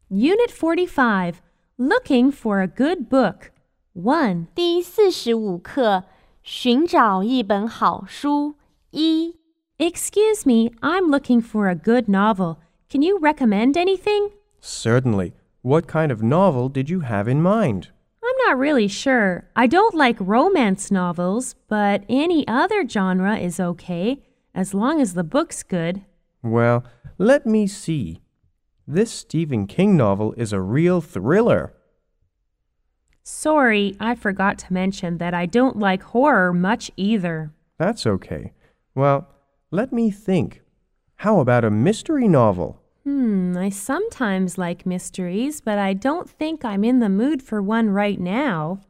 Unit 45, Looking for a Good Book. 1. 第45课，寻找一本好书。1. Excuse me, I'm looking for a good novel. Can you recommend anything? Certainly. What kind of novel did you have in mind? I'm not really sure. I don't like romance novels, but any other genre is okay, as long as the book's good. Well, let me see. This Stephen King novel is a real thriller. Sorry, I forgot to mention that I don't like horror much either. That's okay. Well, let me think. How about a mystery novel? I sometimes like mysteries, but I don't think I'm in the mood for one right now.